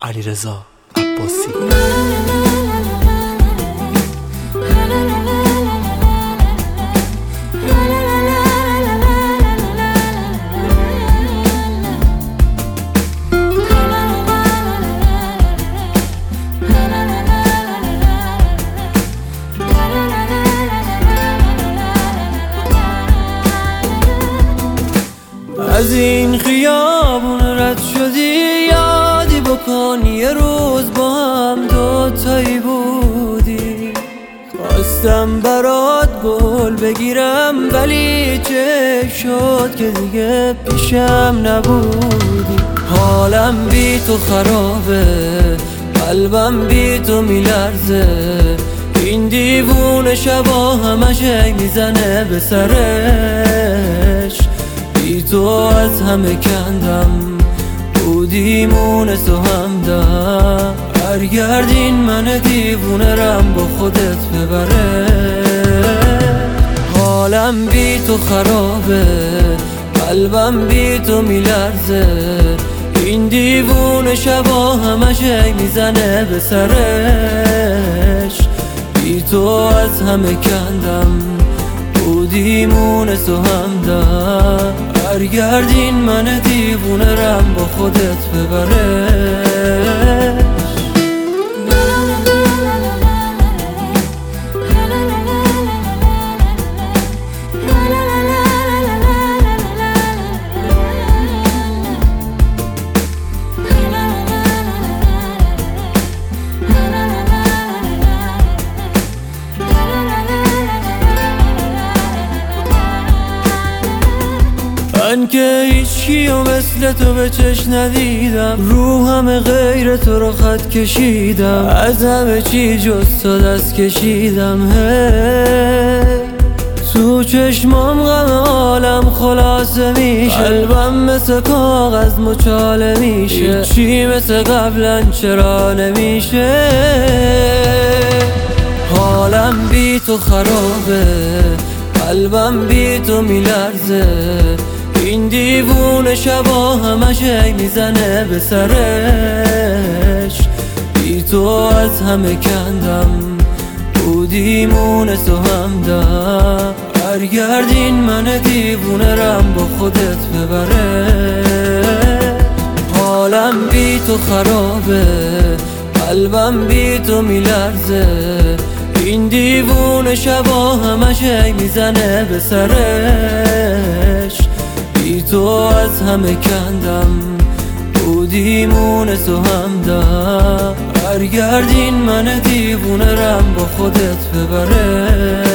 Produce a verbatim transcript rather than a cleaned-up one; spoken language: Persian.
علیرضا عباسی. از این خیابون رد شدی، یادی بکن یه روز با هم دوتایی بودی. خواستم برات گل بگیرم ولی چه شد که دیگه پیشم نبودی. حالم بی تو خرابه، قلبم بی تو میلرزه، این دیوونه شبا همش میزنه به سرش. بی تو از همه کندم، بودیمون تو همدم، برگردین من دیوونه رم با خودت ببره. حالم بی تو خرابه، قلبم بی تو میلرزه، این دیوونه شبا همش میزنه به سرش. بی تو از همه کندم، بودیمون تو همدم، برگردین من دیوونه رم با خودت ببره. من که هیچکی و مثل تو به چشم ندیدم، رو همه غیر تو رو خط کشیدم، از همه چی جز تو دست کشیدم. هی تو چشمام غم عالم خلاصه میشه، قلبم مثل کاغذ مچاله میشه، هیچی مثل قبلا چرا نمیشه. حالم بی تو خرابه، قلبم بی تو میلرزه، این دیوونه شبا همش میزنه به سرش. بی تو از همه کندم، بودیمون تو همدم، برگردین من دیوونه رم با خودت ببره. حالم بی تو خرابه، قلبم بی تو میلرزه، این دیوونه شبا همش میزنه به سرش. بی تو از همه کندم، بودیمون تو همدم، برگردین من دیوونه رم با خودت ببره.